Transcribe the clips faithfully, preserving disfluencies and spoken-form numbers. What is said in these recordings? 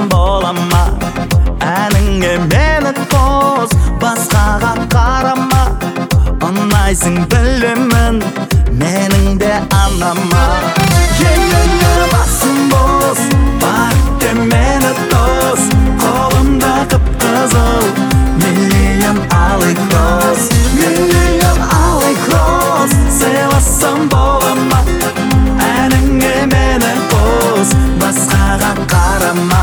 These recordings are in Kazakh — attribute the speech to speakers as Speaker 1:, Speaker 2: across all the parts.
Speaker 1: болама, әніңе мені қос, басқаға қарама. Ұнайсың білемін, менің де анама. Еліңе басым бос, бар де мені дос, қолымда қып-қызыл миллион алых роз. Миллион алых роз, сыйласам болама, әніңе мені қос, басқаға қарама.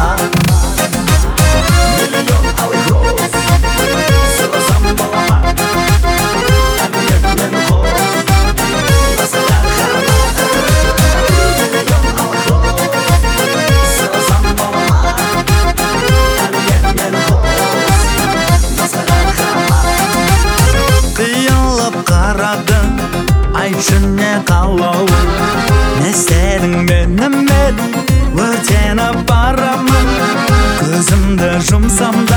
Speaker 1: Миллион алых роз, сыйласам болама, әніңе мені қос, басқаға қарама. Миллион алых роз, сыйласам болама, әніңе мені қос, басқаға қарама. Қиялап қарады, айтшы не қалауың, не істедің менімен, өртеніп барамын. Көзімді жұмсам да